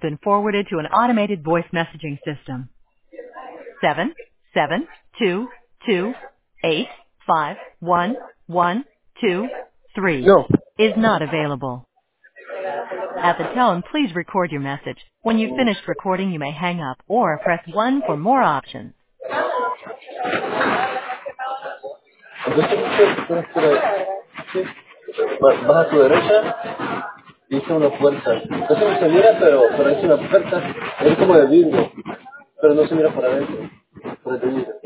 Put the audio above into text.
been forwarded to an automated voice messaging system. 772285112 No. is not available. At the tone, please record your message. When you've finished recording, you may hang up or press 1 for more options. Entonces, tienes que ir sí. Vas a tu derecha y dice una puerta. Entonces no se mira, pero dice una puerta. Es como de vidrio, pero no se mira para adentro. Por el vidrio.